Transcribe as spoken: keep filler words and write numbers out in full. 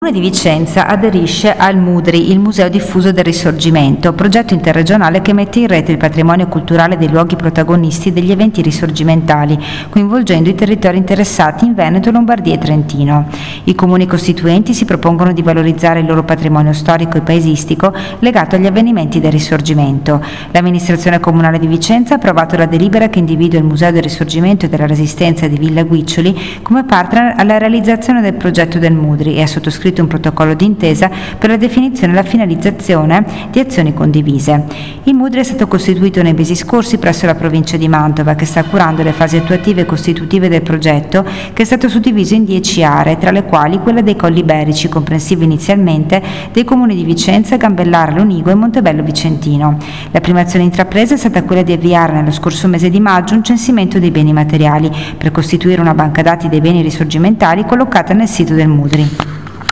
Il Comune di Vicenza aderisce al MUDRI, il Museo Diffuso del Risorgimento, progetto interregionale che mette in rete il patrimonio culturale dei luoghi protagonisti degli eventi risorgimentali, coinvolgendo i territori interessati in Veneto, Lombardia e Trentino. I comuni costituenti si propongono di valorizzare il loro patrimonio storico e paesistico legato agli avvenimenti del Risorgimento. L'amministrazione comunale di Vicenza ha approvato la delibera che individua il Museo del Risorgimento e della Resistenza di Villa Guiccioli come partner alla realizzazione del progetto del MUDRI e ha sottoscritto un protocollo d'intesa per la definizione e la finalizzazione di azioni condivise. Il MUDRI è stato costituito nei mesi scorsi presso la provincia di Mantova, che sta curando le fasi attuative e costitutive del progetto, che è stato suddiviso in dieci aree, tra le quali quella dei Colli Iberici, comprensiva inizialmente dei comuni di Vicenza, Gambellara, Lonigo e Montebello Vicentino. La prima azione intrapresa è stata quella di avviare nello scorso mese di maggio un censimento dei beni materiali per costituire una banca dati dei beni risorgimentali collocata nel sito del MUDRI.